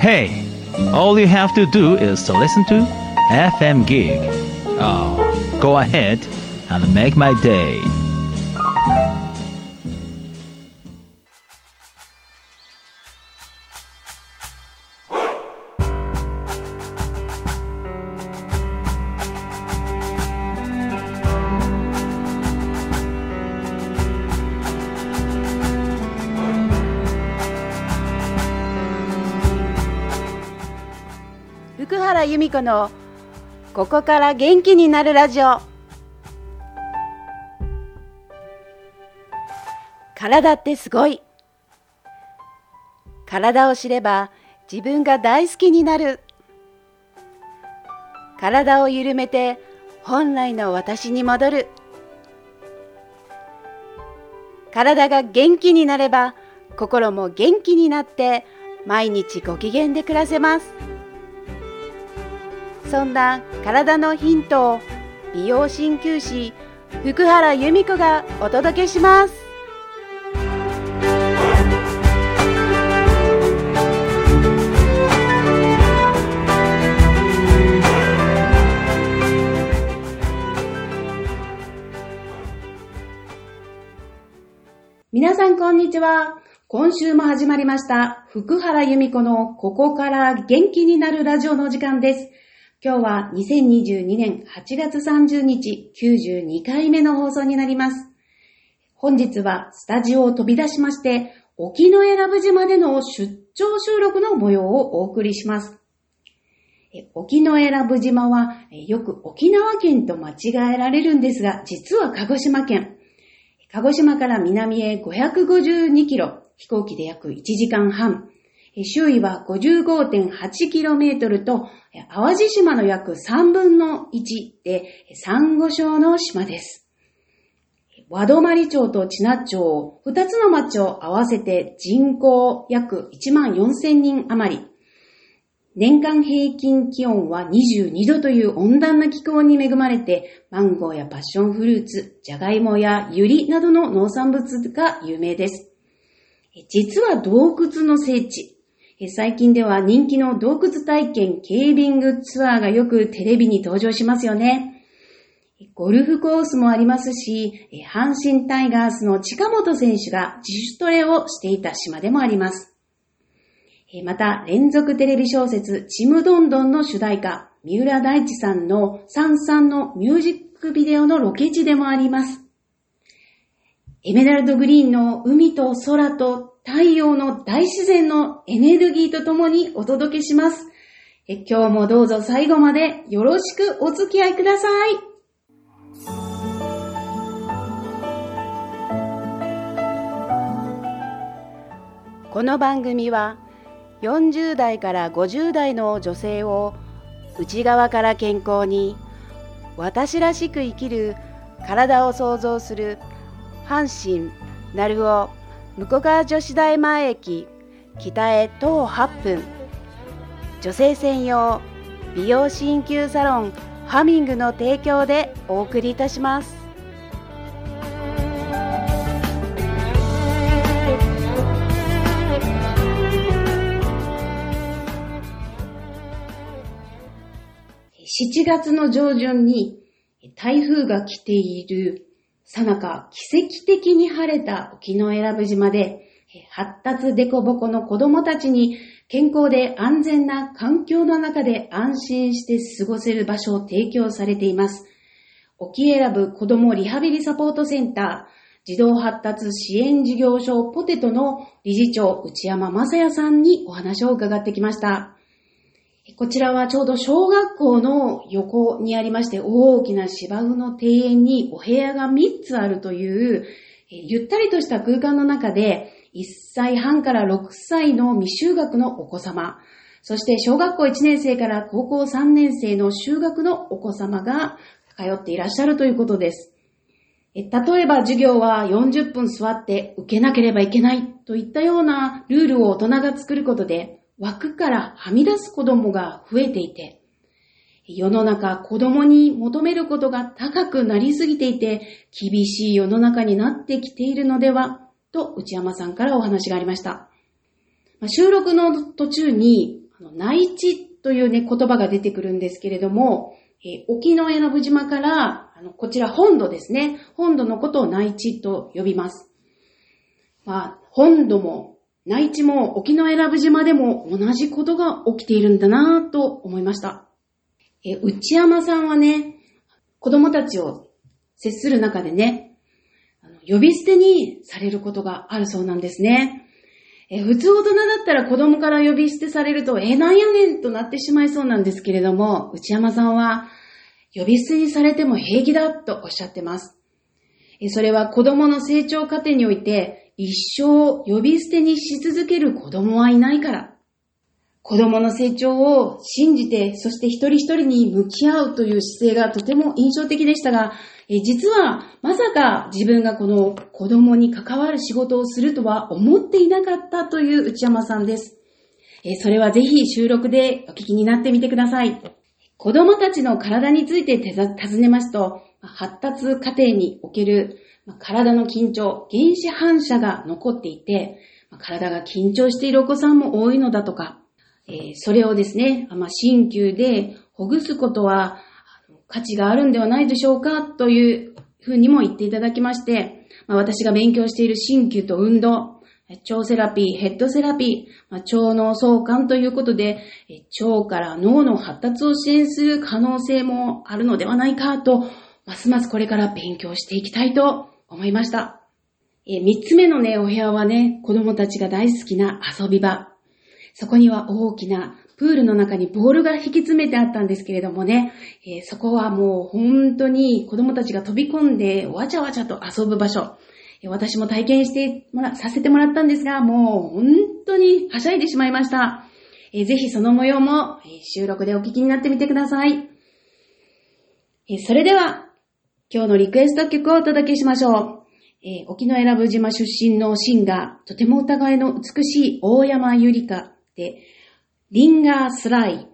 Hey, all you have to do is to listen to FM Gig. Oh, go ahead and make my day. 福原由美子のここから元気になるラジオ。体ってすごい。体を知れば自分が大好きになる。体を緩めて本来の私に戻る。体が元気になれば心も元気になって毎日ご機嫌で暮らせます。そんな体のヒントを美容鍼灸師福原由美子がお届けします。皆さんこんにちは。今週も始まりました福原由美子のここから元気になるラジオの時間です。今日は2022年8月30日92回目の放送になります。本日はスタジオを飛び出しまして沖永良部島での出張収録の模様をお送りします。沖永良部島はよく沖縄県と間違えられるんですが、実は鹿児島県。鹿児島から南へ552キロ、飛行機で約1時間半。周囲は 55.8km と、淡路島の約3分の1で、サンゴ礁の島です。和泊町と知名町、2つの町を合わせて人口約14,000人余り。年間平均気温は22度という温暖な気候に恵まれて、マンゴーやパッションフルーツ、ジャガイモやユリなどの農産物が有名です。実は洞窟の聖地。最近では人気の洞窟体験ケービングツアーがよくテレビに登場しますよね。ゴルフコースもありますし、阪神タイガースの近本選手が自主トレをしていた島でもあります。また、連続テレビ小説ちむどんどんの主題歌、三浦大知さんのサンサンのミュージックビデオのロケ地でもあります。エメラルドグリーンの海と空と太陽の大自然のエネルギーとともにお届けします。今日もどうぞ最後までよろしくお付き合いください。この番組は40代から50代の女性を内側から健康に、私らしく生きる体を創造する阪神鳴尾向川女子大前駅北へ徒歩8分、女性専用美容鍼灸サロンハミングの提供でお送りいたします。7月の上旬に台風が来ているさなか、奇跡的に晴れた沖永良部島で、発達デコボコの子どもたちに健康で安全な環境の中で安心して過ごせる場所を提供されています。沖永良部子どもリハビリサポートセンター児童発達支援事業所ポテトの理事長内山正也さんにお話を伺ってきました。こちらはちょうど小学校の横にありまして、大きな芝生の庭園にお部屋が3つあるという、ゆったりとした空間の中で1歳半から6歳の未就学のお子様、そして小学校1年生から高校3年生の就学のお子様が通っていらっしゃるということです。例えば授業は40分座って受けなければいけないといったようなルールを大人が作ることで、枠からはみ出す子供が増えていて、世の中子供に求めることが高くなりすぎていて、厳しい世の中になってきているのではと内山さんからお話がありました。収録の途中に内地というね、言葉が出てくるんですけれども、沖永良部島から、こちら本土ですね。本土のことを内地と呼びます。本土も内地も沖永良部島でも同じことが起きているんだなぁと思いました。内山さんはね、子供たちを接する中でね、呼び捨てにされることがあるそうなんですね。普通大人だったら子供から呼び捨てされると、なんやねんとなってしまいそうなんですけれども、内山さんは、呼び捨てにされても平気だとおっしゃってます。それは子供の成長過程において、一生呼び捨てにし続ける子供はいないから。子供の成長を信じて、そして一人一人に向き合うという姿勢がとても印象的でしたが、実はまさか自分がこの子供に関わる仕事をするとは思っていなかったという内山さんです。それはぜひ収録でお聞きになってみてください。子供たちの体について尋ねますと、発達過程における体の緊張、原始反射が残っていて、体が緊張しているお子さんも多いのだとか、それをですね、鍼灸でほぐすことは価値があるんではないでしょうかというふうにも言っていただきまして、私が勉強している鍼灸と運動、腸セラピー、ヘッドセラピー、腸脳相関ということで、腸から脳の発達を支援する可能性もあるのではないかと、ますますこれから勉強していきたいと思いました。三つ目のね、お部屋はね、子供たちが大好きな遊び場。そこには大きなプールの中にボールが引き詰めてあったんですけれどもね、そこはもう本当に子供たちが飛び込んでわちゃわちゃと遊ぶ場所。私も体験させてもらったんですが、もう本当にはしゃいでしまいました。ぜひその模様も収録でお聞きになってみてください。それでは今日のリクエスト曲をお届けしましょう。沖永良部島出身のシンガー、とても歌声の美しい大山ゆりかでリンガースライ。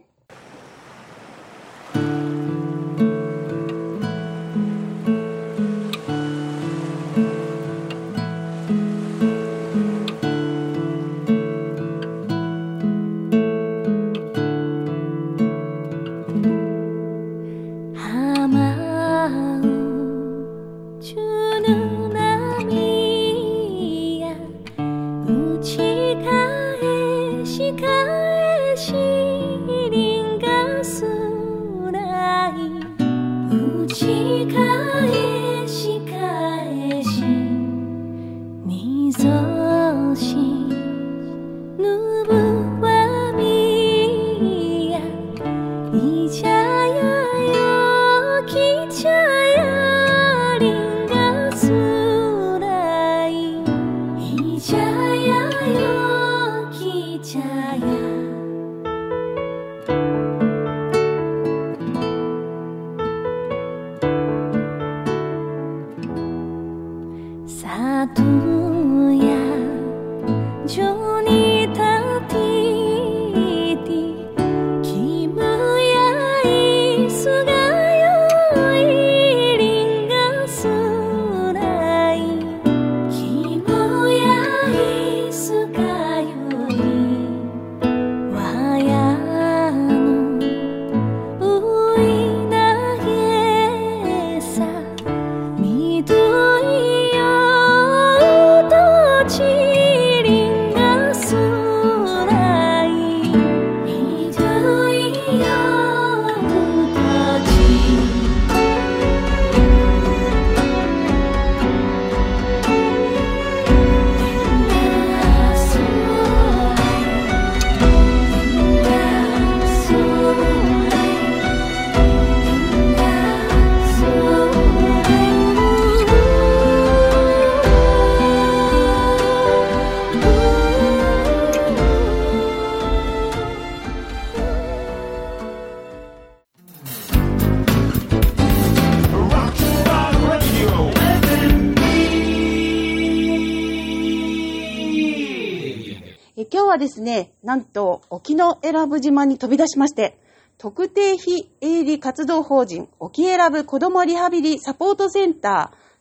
今日はですね、なんと沖永良部島に飛び出しまして、特定非営利活動法人沖永良部子どもリハビリサポートセンター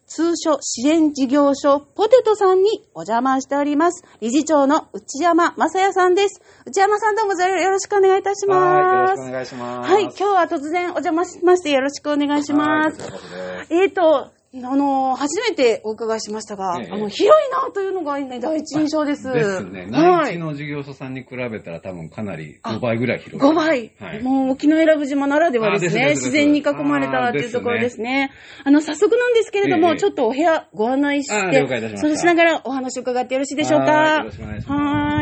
通所支援事業所ポテトさんにお邪魔しております。理事長の内山正也さんです。内山さんどうもよろしくお願いいたします。 はい、よろしくお願いします。 はい、今日は突然お邪魔しましてよろしくお願いします。初めてお伺いしましたが、広いなというのが、ね、第一印象です。 ですね。内地の事業所さんに比べたら多分かなり5倍ぐらい広い。 5倍。はい、もう沖永良部島ならではですね。自然に囲まれたっていうところですね。早速なんですけれども、ちょっとお部屋ご案内して、 了解いたしました。 それしながらお話を伺ってよろしいでしょうか。 よろしくお願いします。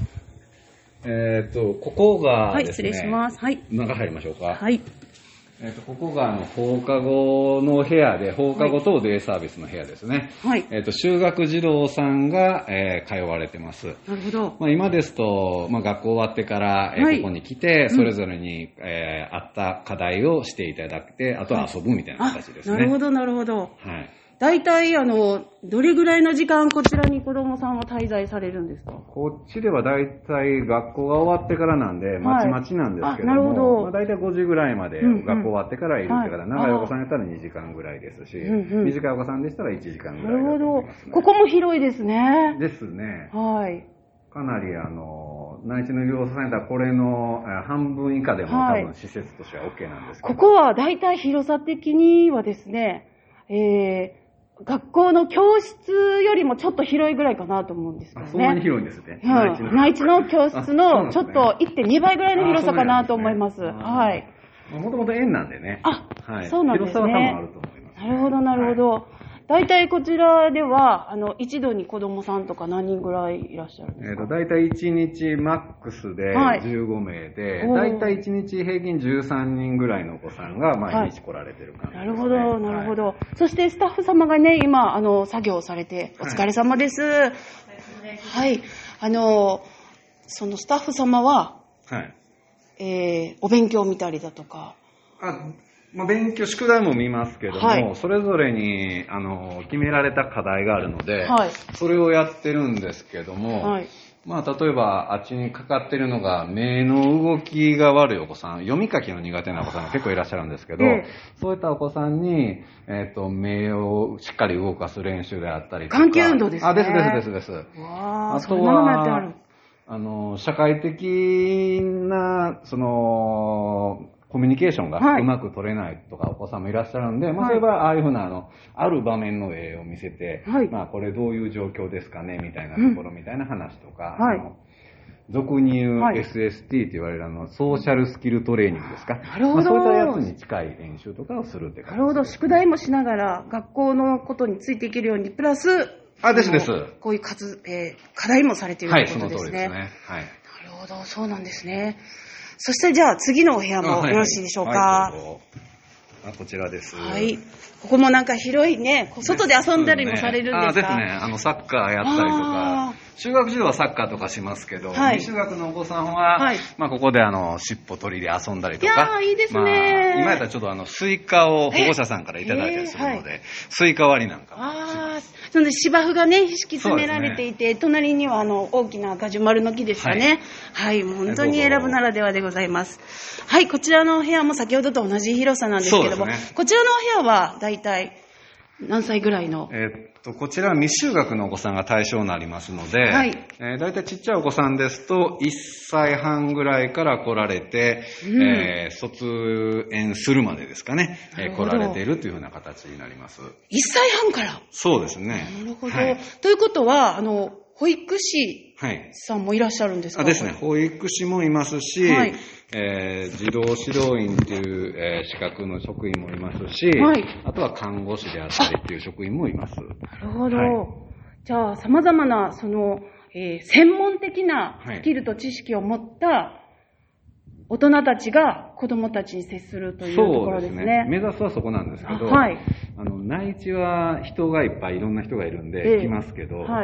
ここがですね。はい、失礼します。はい。中入りましょうか。はい。ここが放課後の部屋で、放課後等デイサービスの部屋ですね。はい。就学児童さんが、通われてます。 なるほど。 今ですと、学校終わってから、ここに来て、それぞれに、合った課題をしていただいて、あとは遊ぶみたいな形ですね。 なるほど、なるほど。はい。大体、どれぐらいの時間こちらに子供さんは滞在されるんですか？ こっちでは大体学校が終わってからなんで、まちまちなんですけども、なるほど。大体5時ぐらいまで学校終わってからいるってから、長いお子さんやったら2時間ぐらいですし、短いお子さんでしたら1時間ぐらいだと思いますね。なるほど。 ここも広いですね。 ですね。 はい。 かなり内地の業者さんやったらこれの半分以下でも多分施設としては OK なんですけど。 ここは大体広さ的にはですね、学校の教室よりもちょっと広いぐらいかなと思うんですけどね。 そんなに広いんですね。 内地の教室のちょっと 1.2 倍ぐらいの広さかなと思います。はい。 もともと園なんでね。 はい。そうなんですね。 広さは多分あると思います。 なるほど、なるほど。大体こちらでは、一度に子供さんとか何人ぐらいいらっしゃるんですか？ 大体1日マックスで15名で、大体1日平均13人ぐらいのお子さんが毎日来られてる感じですね。 なるほど、なるほど。そしてスタッフ様がね、今、作業されて、お疲れ様です。はい。そのスタッフ様は、お勉強を見たりだとか、 勉強、宿題も見ますけども、それぞれに、決められた課題があるので、それをやってるんですけども、例えば、あっちにかかってるのが、目の動きが悪いお子さん、読み書きの苦手なお子さんが結構いらっしゃるんですけど、そういったお子さんに、目をしっかり動かす練習であったりとか。 眼球運動ですね。 です。あとは、社会的な、コミュニケーションがうまく取れないとかお子さんもいらっしゃるんで、そういえばああいうふうなある場面の絵を見せて、これどういう状況ですかねみたいなところみたいな話とか、俗に言う SST と言われるソーシャルスキルトレーニングですか。なるほど。そういったやつに近い練習とかをするって感じです。 なるほど。宿題もしながら学校のことについていけるように、プラス、 です。 こういう課題もされているということですね。 その通りですね。 なるほど。そうなんですね。そしてじゃあ次のお部屋もよろしいでしょうか。 こちらです。 はい。ここもなんか広いね、外で遊んだりもされるんですか？ ですね。サッカーやったりとか、中学児童はサッカーとかしますけど、未就学のお子さんは、ここで尻尾取りで遊んでとか。 いいですね。 今やったらちょっとスイカを保護者さんからいただいたりするので、スイカ割りなんかもします。 その芝生がね、敷き詰められていて、隣には大きなガジュマルの木ですかね。本当に選ぶならではでございます。はい、こちらのお部屋も先ほどと同じ広さなんですけども、こちらのお部屋はだいたい何歳ぐらいの？ こちらは未就学のお子さんが対象になりますので、だいたいちっちゃいお子さんですと1歳半ぐらいから来られて、卒園するまでですかね、来られているというふうな形になります。 1歳半から？ そうですね。 なるほど。ということは、保育士さんもいらっしゃるんですか？ ですね。保育士もいますし、児童指導員っていう、資格の職員もいますし、あとは看護師であったりっていう職員もいます。 なるほど。じゃあ、様々な、専門的なスキルと知識を持った大人たちが子供たちに接するというところですね。 そうですね。目指すはそこなんですけど、内地は人がいっぱいいろんな人がいるんで、来ますけど、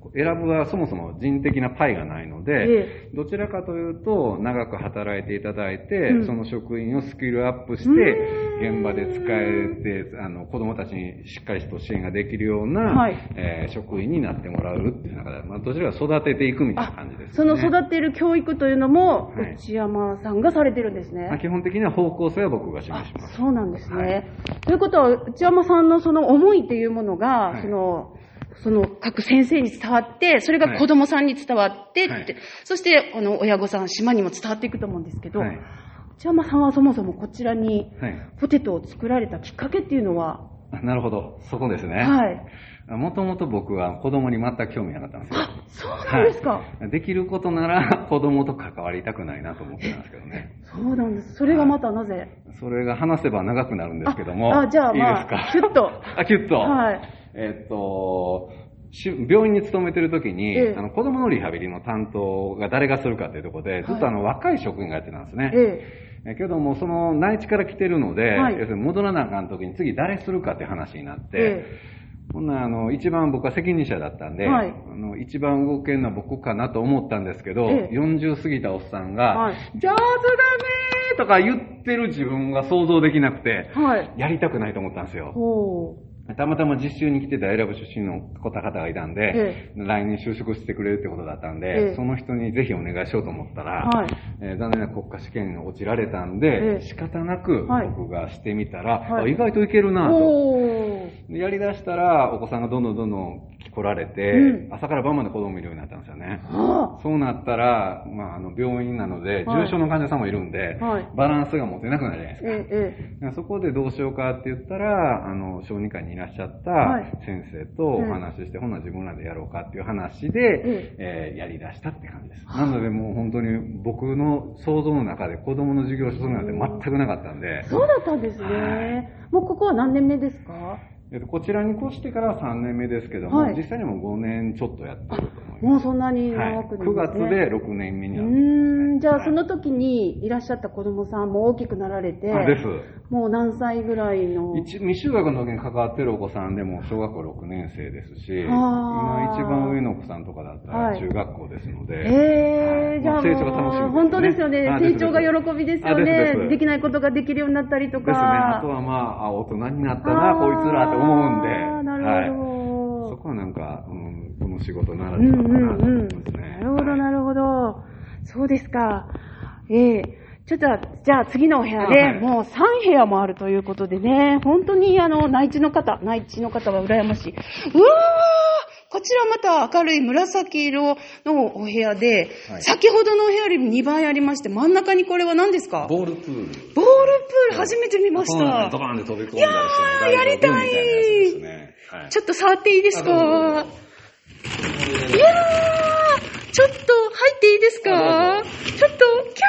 選ぶはそもそも人的なパイがないので、どちらかというと、長く働いていただいて、その職員をスキルアップして、現場で使えて、子供たちにしっかりと支援ができるような、職員になってもらうっていう中で、どちらか育てていくみたいな感じですね。 その育てる教育というのも、内山さんがされてるんですね。 基本的には方向性は僕が示します。 そうなんですね。ということは、内山さんのその思いっていうものが、その各先生に伝わって、それが子供さんに伝わってって、そして親御さん、島にも伝わっていくと思うんですけど、内山さんはそもそもこちらにポテトを作られたきっかけっていうのは、 なるほど、そこですね。もともと僕は子供に全く興味なかったんですよ。 そうなんですか。 できることなら子供と関わりたくないなと思ってたんですけどね。 そうなんです。それがまたなぜ？ それが話せば長くなるんですけども。 じゃあいいですか。 キュッと。 キュッと。病院に勤めてる時に、子供のリハビリの担当が誰がするかっていうところで、ずっと若い職員がやってたんですね。けども、その内地から来てるので、要するに戻らなあかん時に次誰するかっていう話になって、ほんな一番僕は責任者だったんで、一番動けるのは僕かなと思ったんですけど、40過ぎたおっさんが、上手だねーとか言ってる自分が想像できなくて、やりたくないと思ったんですよ。たまたま実習に来てた選ぶ出身の方がいたんで、来年就職してくれるってことだったんで、その人にぜひお願いしようと思ったら、残念な国家試験に落ちられたんで、仕方なく僕がしてみたら、意外といけるなと。やりだしたら、お子さんがどんどん来られて、朝から晩まで子供いるようになったんですよね。そうなったら、病院なので、重症の患者さんもいるんで、バランスが持てなくなるじゃないですか。そこでどうしようかって言ったら、小児科にいらっしゃった先生とお話しして、ほんなら自分らでやろうかっていう話で、やり出したって感じです。なのでもう本当に僕の想像の中で子供の授業をするなんて全くなかったんで。 そうだったんですね。もうここは何年目ですか？ こちらに越してから3年目ですけども、実際にも5年ちょっとやってると思います。 もうそんなに長く 9月で6年目になるんですね。 じゃあその時にいらっしゃった子供さんも大きくなられて、もう何歳ぐらいの？ 未就学の時に関わってるお子さんでも小学校6年生ですし、今一番上のお子さんとかだったら中学校ですので、 じゃあ成長が楽しみですね。 本当ですよね。成長が喜びですよね。できないことができるようになったりとか。 ですね。あとは大人になったな、こいつらって思うんで。 なるほど。 そこはなんか、この仕事ならではかなと思いますね。 なるほど。そうですか。ちょっと、じゃあ次のお部屋で、もう3部屋もあるということでね、本当に内地の方は羨ましい。うわー！こちらまた明るい紫色のお部屋で、先ほどのお部屋より2倍ありまして、真ん中にこれは何ですか？ ボールプール。 ボールプール初めて見ました。 ドバーンで飛び込んだりして、 やりたい。ちょっと触っていいですか？いやー、ちょっと入っていいですか？ちょっと、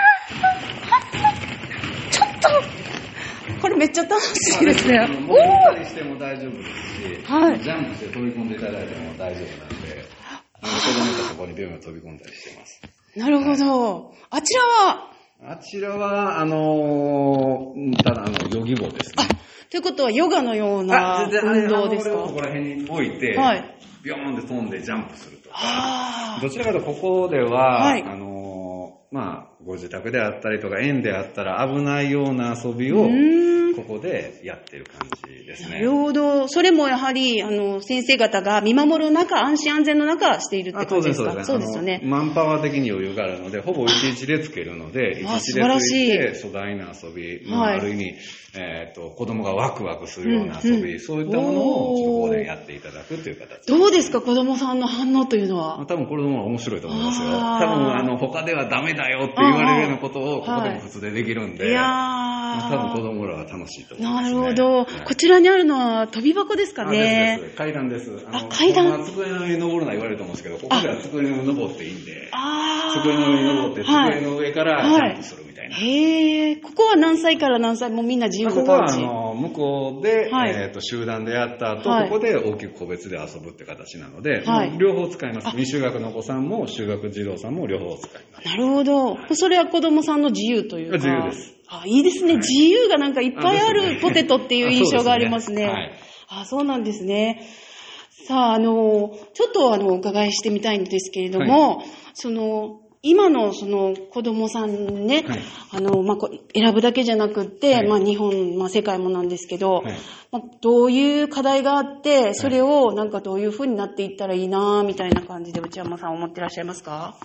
ちょっと、これめっちゃ楽しいですね。 潜ったりしても大丈夫ですし、ジャンプして飛び込んでいただいても大丈夫なんで、子供がそこに病院を飛び込んだりしてます。 なるほど。あちらは、ただヨギボーですね。ということはヨガのような運動ですか？ ここら辺に置いて、ビヨーンで飛んでジャンプするとか。どちらかというとここでは、ご自宅であったりとか園であったら危ないような遊びをここでやってる感じですね。 なるほど。それもやはり先生方が見守る中、安心安全の中しているって感じですか？そうですよね。 マンパワー的に余裕があるので、ほぼ11でつけるので、11でついて粗大な遊び、ある意味子供がワクワクするような遊び、そういったものをここでやっていただくという形。 どうですか、子供さんの反応というのは？ 多分これも面白いと思いますよ。多分他ではダメだよって言われるようなことをここでも普通でできるんで、多分子供らは楽しいと思いますね。 なるほど。こちらにあるのは飛び箱ですかね？ です。階段です。 階段。 机の上に登るのは言われると思うんですけど、ここでは机の上に登っていいんで、机の上に登って机の上からジャンプするみたいな。 ここは何歳から何歳もみんな自由な感じ？ ここは向こうで、集団でやった後、ここで大きく個別で遊ぶって形なので、両方使います。未就学のお子さんも就学児童さんも両方使います。 なるほど。それは子供さんの自由というか。 自由です。 いいですね。自由がなんかいっぱいあるポテトっていう印象がありますね。そうなんですね。 さあ、ちょっとお伺いしてみたいんですけれども、今の子供さんね、選ぶだけじゃなくって、日本、世界もなんですけど、どういう課題があって、それをどういう風になっていったらいいなみたいな感じで内山さん思ってらっしゃいますか？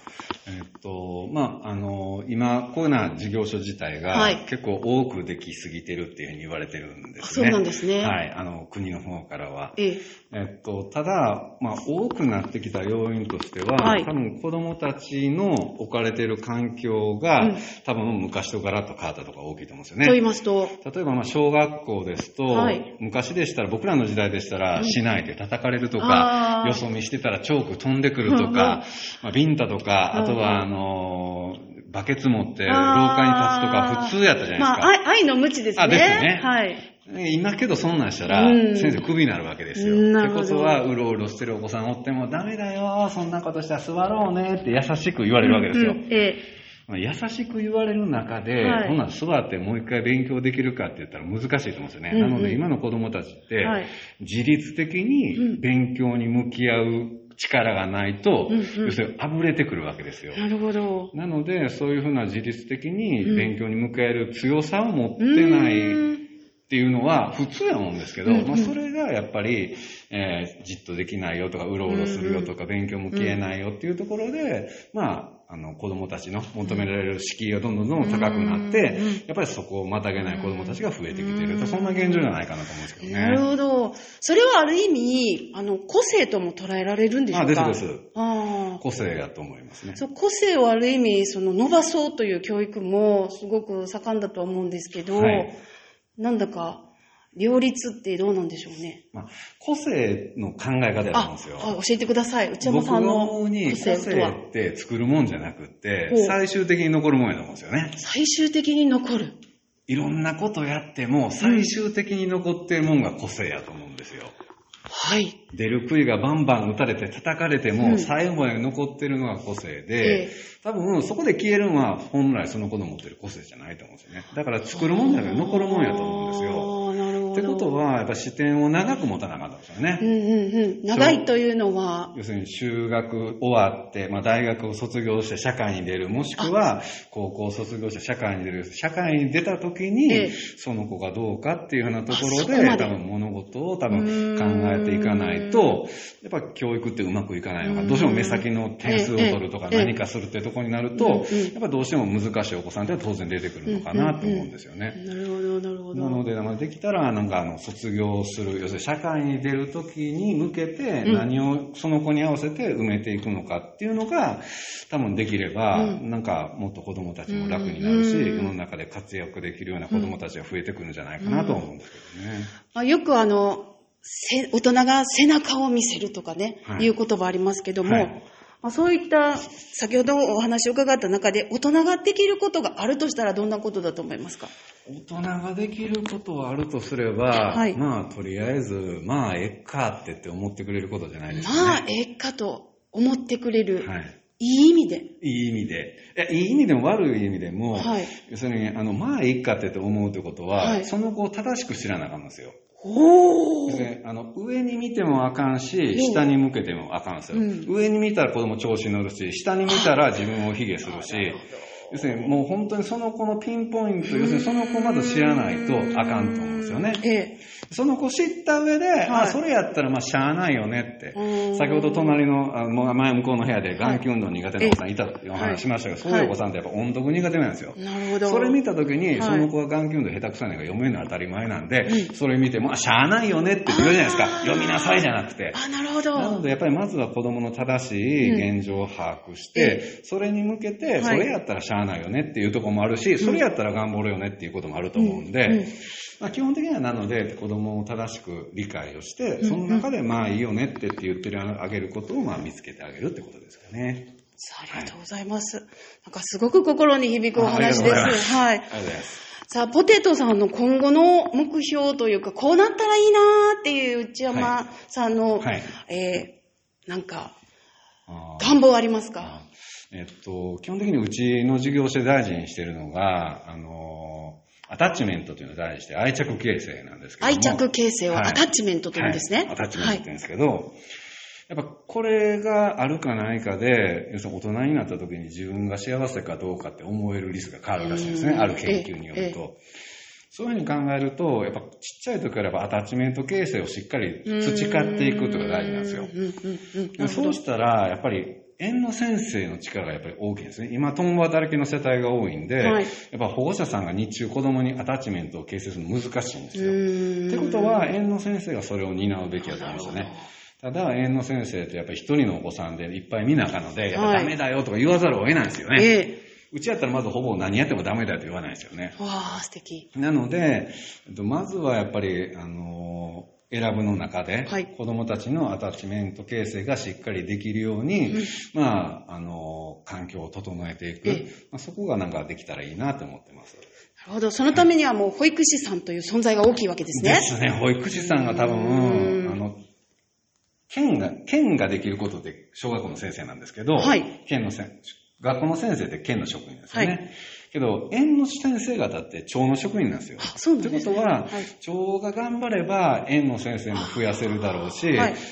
今、こういうような事業所自体が結構多くできすぎてるっていうふうに言われてるんですね。 そうなんですね。 はい、国の方からは。ただ、多くなってきた要因としては、多分子供たちの置かれている環境が、多分昔とガラッと変わったとか大きいと思うんですよね。 と言いますと、 例えば小学校ですと、昔でしたら、僕らの時代でしたら、しないで叩かれるとか、よそ見してたらチョーク飛んでくるとか、ビンタとか、あとはバケツ持って廊下に立つとか普通やったじゃないですか。 愛の無知ですね。 ですね。 はい。 今けどそんなんしたら、先生クビになるわけですよ。ってことは、うろうろしてるお子さんおっても、ダメだよ、そんなことしたら座ろうねって優しく言われるわけですよ。優しく言われる中で、ほんなら座ってもう一回勉強できるかって言ったら難しいと思うんですよね。なので今の子供たちって、自律的に勉強に向き合う力がないと、要するにあぶれてくるわけですよ。 なるほど。 なので、そういうふうな自律的に勉強に向き合える強さを持ってないっていうのは普通やもんですけど、それがやっぱり、じっとできないよとか、うろうろするよとか、勉強向き合えないよっていうところで、子供たちの求められる敷居がどんどん高くなって、やっぱりそこをまたげない子供たちが増えてきていると、そんな現状じゃないかなと思うんですけどね。 なるほど。それはある意味、個性とも捉えられるんでしょうか？ です。個性だと思いますね。 個性をある意味、伸ばそうという教育もすごく盛んだと思うんですけど、なんだか、両立ってどうなんでしょうね。 個性の考え方だと思うんですよ。 教えてください。内山さんの個性とは。 個性って作るもんじゃなくって、最終的に残るもんやと思うんですよね。 最終的に残る。 いろんなことやっても、最終的に残ってるもんが個性やと思うんですよ。出る杭がバンバン打たれて叩かれても、最後まで残ってるのが個性で、多分そこで消えるのは本来その子の持ってる個性じゃないと思うんですよね。だから作るもんじゃなくて残るもんやと思うんですよ。ってことは、やっぱ視点を長く持たなかったんですよね。 長いというのは要するに修学終わって、大学を卒業して社会に出る、もしくは高校を卒業して社会に出る。社会に出た時に、その子がどうかっていうようなところで、多分物事を考えていかないと、やっぱ教育ってうまくいかないのか、どうしても目先の点数を取るとか何かするっていうところになると、やっぱどうしても難しいお子さんって当然出てくるのかなと思うんですよね。 なるほど、なるほど。 なので、できたら、卒業する、要するに社会に出るときに向けて何をその子に合わせて埋めていくのかっていうのが、多分できれば、もっと子供たちも楽になるし、世の中で活躍できるような子供たちが増えてくるんじゃないかなと思うんですけどね。 よく大人が背中を見せるとかね、いう言葉ありますけども、そういった先ほどお話を伺った中で大人ができることがあるとしたらどんなことだと思いますか？ 大人ができることはあるとすれば、とりあえずえっかって思ってくれることじゃないですかね。 えっかと思ってくれる。いい意味で。 いい意味で。いい意味でも悪い意味でも、要するにえっかって思うってことは、その子を正しく知らなあかんですよ。上に見てもあかんし、下に向けてもあかんですよ。上に見たら子供調子乗るし、下に見たら自分を卑下するし、要するにもう本当にその子のピンポイント、要するにその子をまず知らないとあかんと思うんですよね。その子知った上で、それやったらしゃあないよねって。先ほど隣の、前向こうの部屋で眼球運動苦手なお子さんいたってお話しましたけど、そういうお子さんってやっぱ音読苦手なんですよ。 なるほど。 それ見たときに、その子が眼球運動下手くそなのが読めるのは当たり前なんで、それ見て、しゃあないよねって言うじゃないですか。読みなさいじゃなくて。 なるほど。 なのでやっぱりまずは子供の正しい現状を把握して、それに向けて、それやったらしゃあないよねっていうところもあるし、それやったら頑張るよねっていうこともあると思うんで、基本的にはなので子供を正しく理解をして、その中でいいよねって言ってあげることを見つけてあげるってことですかね。 ありがとうございます。すごく心に響くお話です。 ありがとうございます。 さあ、ポテトさんの今後の目標というか、こうなったらいいなーっていう内山さんの、願望ありますか？ 基本的にうちの事業所で大事にしているのが、 アタッチメントというのに対して愛着形成なんですけども。 愛着形成をアタッチメントというんですね。 アタッチメントって言うんですけど、やっぱこれがあるかないかで、要するに大人になった時に自分が幸せかどうかって思えるリスクが変わるらしいんですね。ある研究によると。そういうふうに考えると、やっぱちっちゃい時からやっぱアタッチメント形成をしっかり培っていくというのが大事なんですよ。そうしたら、やっぱり園の先生の力がやっぱり大きいんですね。今、共働きの世帯が多いんで、やっぱ保護者さんが日中子供にアタッチメントを形成するの難しいんですよ。ってことは、園の先生がそれを担うべきだと思いますよね。ただ、園の先生ってやっぱり一人のお子さんでいっぱい見なあかんので、やっぱダメだよとか言わざるを得ないんですよね。うちやったらまずほぼ何やってもダメだよと言わないですよね。 わー、素敵。 なので、まずはやっぱり、選ぶの中で、子供たちのアタッチメント形成がしっかりできるように、環境を整えていく。そこがなんかできたらいいなと思ってます。 なるほど。そのためにはもう保育士さんという存在が大きいわけですね。 ですね。保育士さんが多分、県ができることって小学校の先生なんですけど、学校の先生って県の職員ですよね。けど、園の先生方って町の職員なんですよ。 そうなんですね。 ってことは、町が頑張れば園の先生も増やせるだろうし、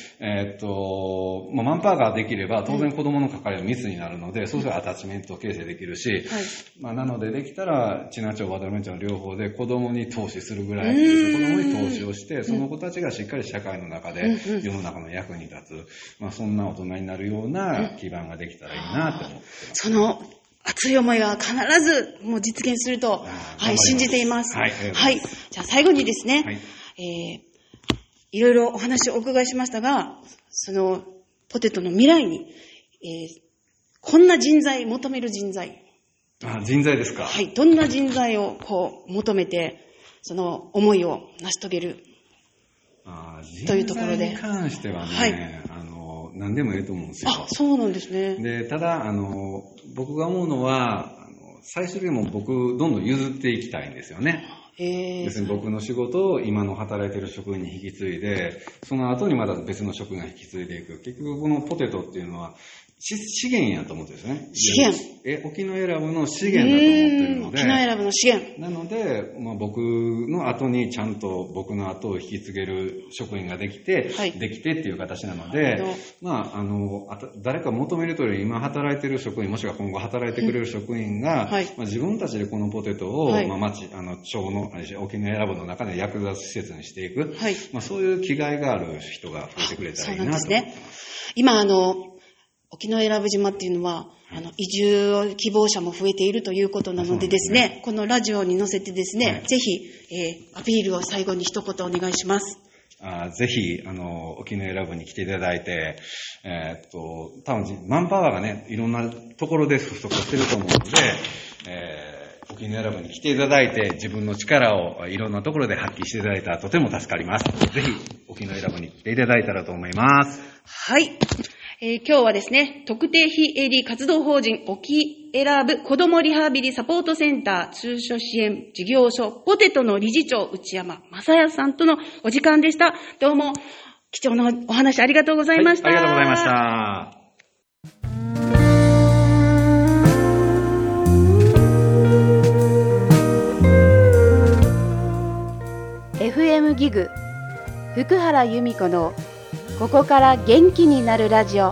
マンパワーができれば当然子供の関わりは密になるので、そうするとアタッチメント形成できるし、なのでできたら、千奈町、渡辺町の両方で子供に投資するぐらい、子供に投資をして、その子たちがしっかり社会の中で世の中の役に立つ、そんな大人になるような基盤ができたらいいなと思ってます。 その熱い思いが必ずもう実現すると、信じています。じゃあ最後にですね、いろいろお話をお伺いしましたが、そのポテトの未来に、こんな人材、求める人材。 人材ですか。 はい。どんな人材を求めて、その思いを成し遂げるというところで。 人材に関してはね、何でもいいと思うんですよ。 そうなんですね。 で、ただ、僕が思うのは、最終的にも僕、どんどん譲っていきたいんですよね。別に僕の仕事を今の働いている職員に引き継いで、その後にまた別の職員が引き継いでいく。結局このポテトっていうのは、資源やと思ってるんですね。 資源。 沖永良部の資源だと思ってるので。 沖永良部の資源。 なので、僕の後にちゃんと僕の後を引き継げる職員ができて、できてっていう形なので、誰か求めるというより今働いてる職員、もしくは今後働いてくれる職員が、自分たちでこのポテトを、町の沖永良部の中で役立つ施設にしていく、そういう気概がある人が増えてくれたらいいなと思ってます。そうなんですね。 今沖永良部島っていうのは、移住希望者も増えているということなのでですね、このラジオに載せてですね、ぜひ、アピールを最後に一言お願いします。 ぜひ、沖永良部に来ていただいて、多分、マンパワーがね、いろんなところで不足してると思うので、沖永良部に来ていただいて、自分の力をいろんなところで発揮していただいたらとても助かります。ぜひ、沖永良部に来ていただいたらと思います。 はい。今日はですね、特定非営利活動法人沖永良部子どもリハビリサポートセンター通所支援事業所ポテトの理事長内山正也さんとのお時間でした。どうも貴重なお話ありがとうございました。 ありがとうございました。 FM ギグ福原由美子のここから元気になるラジオ。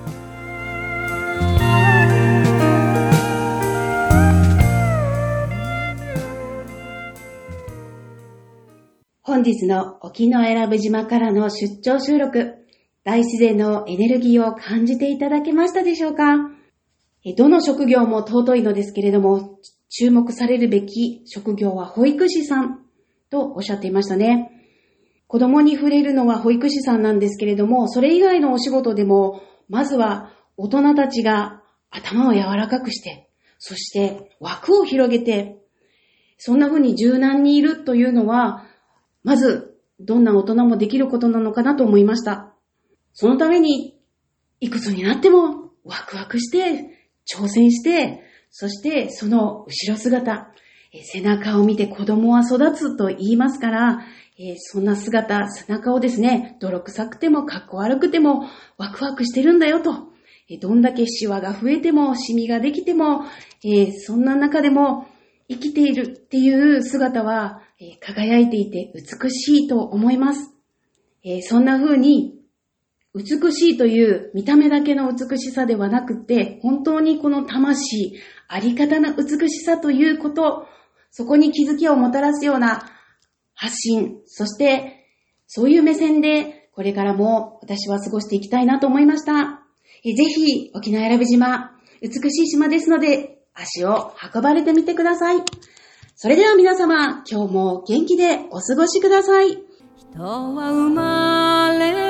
本日の沖永良部島からの出張収録、大自然のエネルギーを感じていただけましたでしょうか？どの職業も尊いのですけれども、注目されるべき職業は保育士さんとおっしゃっていましたね。子供に触れるのは保育士さんなんですけれども、それ以外のお仕事でも、まずは大人たちが頭を柔らかくして、そして枠を広げて、そんな風に柔軟にいるというのは、まずどんな大人もできることなのかなと思いました。そのために、いくつになってもワクワクして、挑戦して、そしてその後ろ姿、背中を見て子供は育つと言いますから、そんな姿、背中をですね、泥臭くてもかっこ悪くてもワクワクしてるんだよと。どんだけシワが増えてもシミができても、そんな中でも生きているっていう姿は、輝いていて美しいと思います。そんな風に美しいという見た目だけの美しさではなくて、本当にこの魂、あり方の美しさということ、そこに気づきをもたらすような発信、そしてそういう目線でこれからも私は過ごしていきたいなと思いました。ぜひ沖縄選び島、美しい島ですので足を運ばれてみてください。それでは皆様、今日も元気でお過ごしください。 人は生まれ